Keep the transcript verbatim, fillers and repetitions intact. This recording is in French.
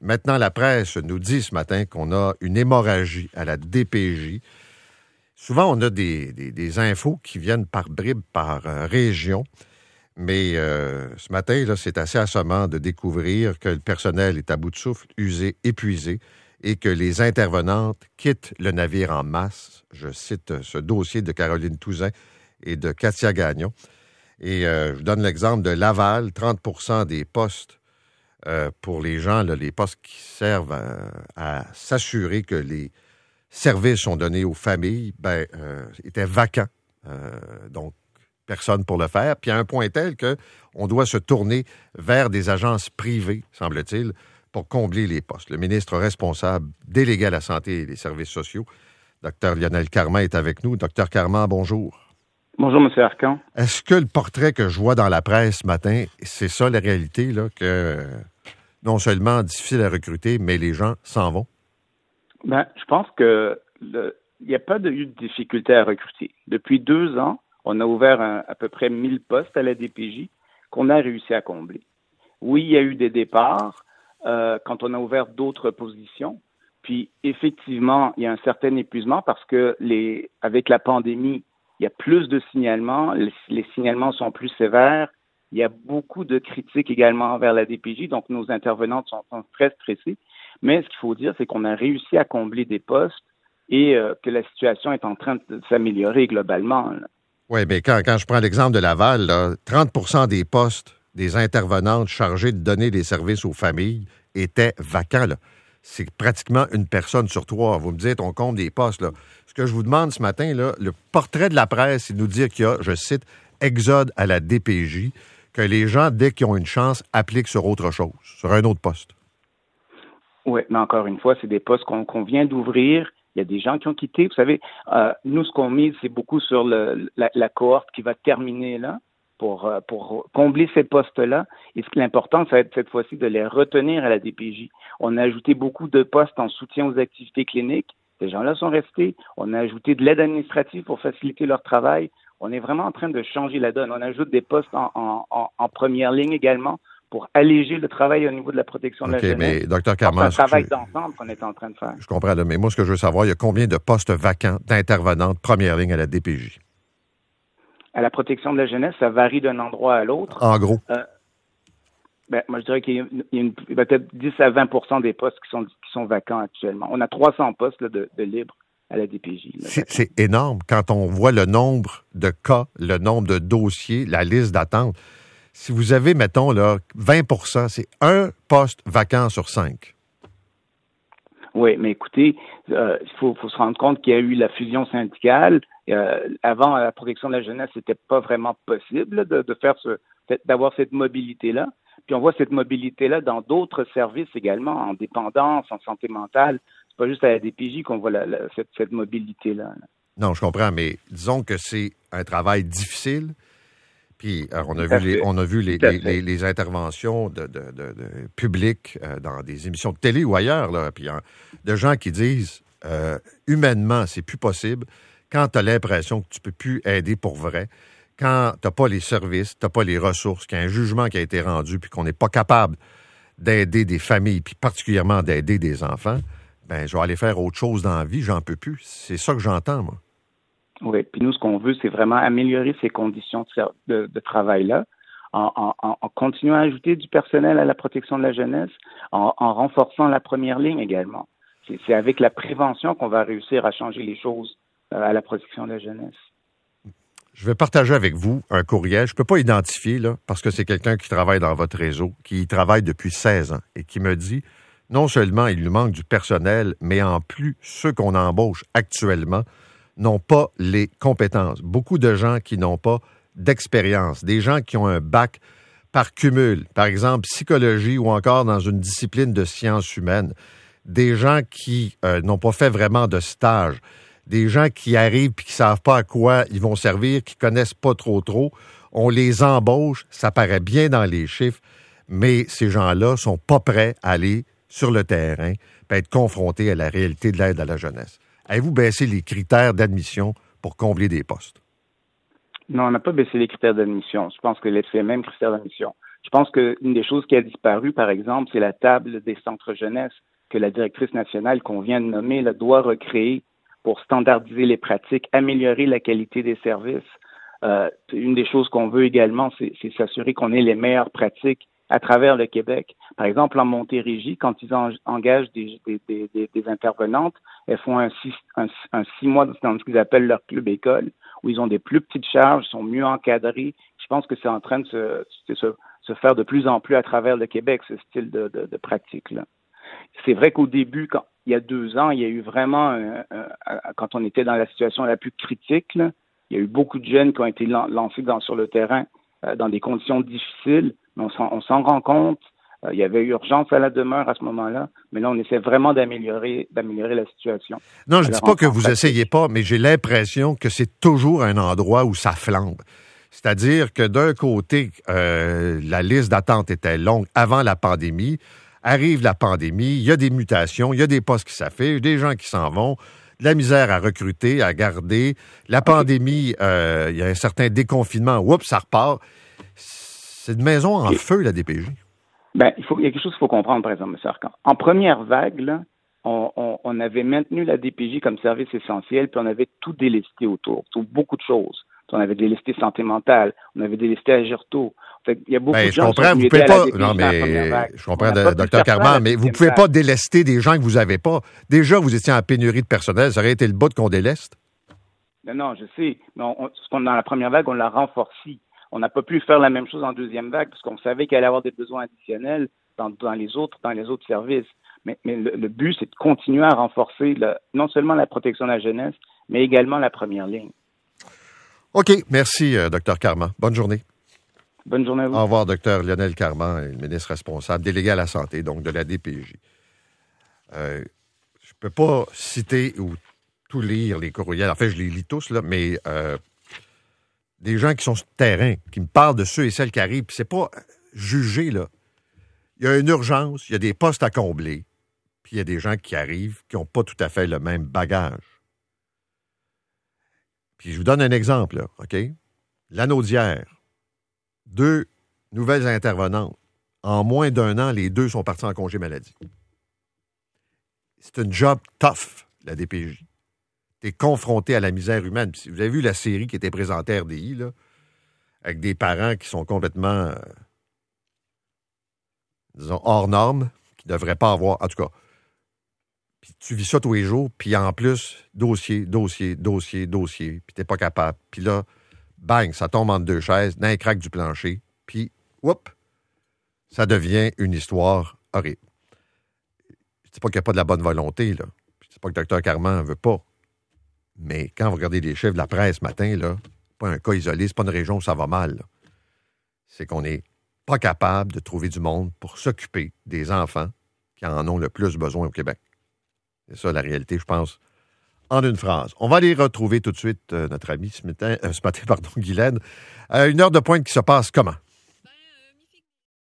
Maintenant, la presse nous dit ce matin qu'on a une hémorragie à la D P J. Souvent, on a des, des, des infos qui viennent par bribes, par euh, région. Mais euh, ce matin, là, c'est assez assommant de découvrir que le personnel est à bout de souffle, usé, épuisé, et que les intervenantes quittent le navire en masse. Je cite ce dossier de Caroline Touzin et de Katia Gagnon. Et euh, je donne l'exemple de Laval, trente pour cent des postes euh, pour les gens, là, les postes qui servent à, à s'assurer que les services sont donnés aux familles, ben, euh, étaient vacants. Euh, donc, personne pour le faire. Puis à un point tel qu'on doit se tourner vers des agences privées, semble-t-il, pour combler les postes. Le ministre responsable délégué à la santé et les services sociaux, Dr Lionel Carman, est avec nous. Dr Carman, bonjour. Bonjour, M. Arcan. Est-ce que le portrait que je vois dans la presse ce matin, c'est ça la réalité, là, que non seulement difficile à recruter, mais les gens s'en vont? Ben, je pense que le, il n'y a pas de, eu de difficulté à recruter. Depuis deux ans, on a ouvert un, à peu près mille postes à la D P J qu'on a réussi à combler. Oui, il y a eu des départs euh, quand on a ouvert d'autres positions. Puis, effectivement, il y a un certain épuisement parce que les, avec la pandémie, il y a plus de signalements, les, les signalements sont plus sévères. Il y a beaucoup de critiques également envers la D P J, donc nos intervenantes sont, sont très stressées. Mais ce qu'il faut dire, c'est qu'on a réussi à combler des postes et euh, que la situation est en train de s'améliorer globalement. Là. Oui, mais quand, quand je prends l'exemple de Laval, là, trente pour cent des postes des intervenantes chargées de donner des services aux familles étaient vacants. Là. C'est pratiquement une personne sur trois. Vous me dites, on compte des postes. Là. Ce que je vous demande ce matin, là, le portrait de la presse, c'est de nous dire qu'il y a, je cite, exode à la D P J, que les gens, dès qu'ils ont une chance, appliquent sur autre chose, sur un autre poste. Oui, mais encore une fois, c'est des postes qu'on, qu'on vient d'ouvrir. Il y a des gens qui ont quitté. Vous savez, euh, nous, ce qu'on mise, c'est beaucoup sur le, la, la cohorte qui va terminer là pour, euh, pour combler ces postes-là. Et ce qui est important, ça va être cette fois-ci de les retenir à la D P J. On a ajouté beaucoup de postes en soutien aux activités cliniques. Ces gens-là sont restés. On a ajouté de l'aide administrative pour faciliter leur travail. On est vraiment en train de changer la donne. On ajoute des postes en, en, en, en première ligne également pour alléger le travail au niveau de la protection de okay, la jeunesse. Mais Dr Carman, c'est un travail tu... d'ensemble qu'on est en train de faire. Je comprends, là, mais moi, ce que je veux savoir, il y a combien de postes vacants d'intervenantes première ligne à la D P J? À la protection de la jeunesse, ça varie d'un endroit à l'autre. En gros? Euh, ben, moi, je dirais qu'il y a, une, il y a une, peut-être dix à vingt pour cent des postes qui sont, qui sont vacants actuellement. On a trois cents postes là, de, de libres à la D P J. Là, c'est, c'est énorme quand on voit le nombre de cas, le nombre de dossiers, la liste d'attente. Si vous avez, mettons, là, vingt pour cent, c'est un poste vacant sur cinq. Oui, mais écoutez, euh, il faut, faut se rendre compte qu'il y a eu la fusion syndicale. Euh, avant, à la protection de la jeunesse, c'était pas vraiment possible là, de, de faire ce, d'avoir cette mobilité-là. Puis on voit cette mobilité-là dans d'autres services également, en dépendance, en santé mentale. C'est pas juste à la D P J qu'on voit la, la, cette, cette mobilité-là. Là. Non, je comprends, mais disons que c'est un travail difficile. Puis alors, on, a vu les, on a vu les, les, les, les interventions de, de, de, de publiques euh, dans des émissions de télé ou ailleurs, là, puis hein, de gens qui disent euh, humainement, c'est plus possible quand tu as l'impression que tu peux plus aider pour vrai, quand tu n'as pas les services, tu n'as pas les ressources, qu'il y a un jugement qui a été rendu puis qu'on n'est pas capable d'aider des familles, puis particulièrement d'aider des enfants, ben je vais aller faire autre chose dans la vie, j'en peux plus. C'est ça que j'entends, moi. Oui, puis nous, ce qu'on veut, c'est vraiment améliorer ces conditions de, de, de travail-là en, en, en continuant à ajouter du personnel à la protection de la jeunesse, en, en renforçant la première ligne également. C'est, c'est avec la prévention qu'on va réussir à changer les choses euh, à la protection de la jeunesse. Je vais partager avec vous un courriel. Je ne peux pas identifier, là, parce que c'est quelqu'un qui travaille dans votre réseau, qui y travaille depuis seize ans et qui me dit, non seulement il lui manque du personnel, mais en plus, ceux qu'on embauche actuellement n'ont pas les compétences. Beaucoup de gens qui n'ont pas d'expérience, des gens qui ont un bac par cumul, par exemple psychologie ou encore dans une discipline de sciences humaines, des gens qui euh, n'ont pas fait vraiment de stage, des gens qui arrivent et qui ne savent pas à quoi ils vont servir, qui ne connaissent pas trop trop. On les embauche, ça paraît bien dans les chiffres, mais ces gens-là ne sont pas prêts à aller sur le terrain et être confrontés à la réalité de l'aide à la jeunesse. Avez-vous baissé les critères d'admission pour combler des postes? Non, on n'a pas baissé les critères d'admission. Je pense que c'est les mêmes critères d'admission. Je pense qu'une des choses qui a disparu, par exemple, c'est la table des centres jeunesse que la directrice nationale qu'on vient de nommer là, doit recréer pour standardiser les pratiques, améliorer la qualité des services. Euh, une des choses qu'on veut également, c'est, c'est s'assurer qu'on ait les meilleures pratiques à travers le Québec. Par exemple, en Montérégie, quand ils en, engagent des, des, des, des intervenantes, elles font un six, un, un six mois dans ce qu'ils appellent leur club école, où ils ont des plus petites charges, sont mieux encadrés. Je pense que c'est en train de se, de se, se faire de plus en plus à travers le Québec, ce style de, de, de pratique-là. C'est vrai qu'au début, quand, il y a deux ans, il y a eu vraiment, un, un, un, quand on était dans la situation la plus critique, là, il y a eu beaucoup de jeunes qui ont été lancés dans, sur le terrain euh, dans des conditions difficiles, mais on s'en, on s'en rend compte. Euh, il y avait urgence à la demeure à ce moment-là, mais là, on essaie vraiment d'améliorer, d'améliorer la situation. Non, je ne dis pas que vous essayez pas, mais j'ai l'impression que c'est toujours un endroit où ça flambe. C'est-à-dire que d'un côté, euh, la liste d'attente était longue avant la pandémie. Arrive la pandémie, il y a des mutations, il y a des postes qui s'affichent, des gens qui s'en vont, de la misère à recruter, à garder. La pandémie, euh, il y a un certain déconfinement. Oups, ça repart. C'est une maison en okay. feu, la D P J. Ben, il faut, il y a quelque chose qu'il faut comprendre, par exemple, M. Arcan. En première vague, là, on, on, on avait maintenu la D P J comme service essentiel, puis on avait tout délesté autour, tout, beaucoup de choses. On avait délesté santé mentale, on avait délesté Agirto. Fait, il y a beaucoup ben, de gens je comprends, qui vous pouvez pas. Non, mais je comprends, docteur Carman, mais vous pouvez pas délester des gens que vous n'avez pas. Déjà, vous étiez en pénurie de personnel, ça aurait été le bout qu'on déleste. Non, non, je sais. Mais on, on, dans la première vague, on l'a renforcé. On n'a pas pu faire la même chose en deuxième vague parce qu'on savait qu'il allait y avoir des besoins additionnels dans, dans les autres, dans les autres services. Mais, mais le, le but, c'est de continuer à renforcer le, non seulement la protection de la jeunesse, mais également la première ligne. OK. Merci, euh, docteur Carman. Bonne journée. Bonne journée à vous. Au revoir, docteur Lionel Carman, le ministre responsable, délégué à la santé, donc de la D P J. Euh, je ne peux pas citer ou tout lire les courriels. En fait, je les lis tous, là, mais euh, des gens qui sont sur le terrain, qui me parlent de ceux et celles qui arrivent, puis c'est pas jugé, là. Il y a une urgence, il y a des postes à combler, puis il y a des gens qui arrivent qui n'ont pas tout à fait le même bagage. Puis je vous donne un exemple, là, OK? Lanaudière, deux nouvelles intervenantes. En moins d'un an, les deux sont partis en congé maladie. C'est un job tough, la D P J. Tu es confronté à la misère humaine. Puis vous avez vu la série qui était présentée à R D I, là, avec des parents qui sont complètement, euh, disons, hors normes, qui ne devraient pas avoir, en tout cas. Puis tu vis ça tous les jours, puis en plus, dossier, dossier, dossier, dossier, puis t'es pas capable. Puis là, bang, ça tombe entre deux chaises, dans les craques du plancher, puis, whoop, ça devient une histoire horrible. Je dis pas qu'il n'y a pas de la bonne volonté, là. Je dis pas que le docteur Carman ne veut pas. Mais quand vous regardez les chiffres de la presse ce matin, là, c'est pas un cas isolé, c'est pas une région où ça va mal, là. C'est qu'on n'est pas capable de trouver du monde pour s'occuper des enfants qui en ont le plus besoin au Québec. C'est ça la réalité, je pense, en une phrase. On va aller retrouver tout de suite euh, notre ami ce matin, euh, ce matin, pardon, Guylaine. Euh, une heure de pointe qui se passe comment?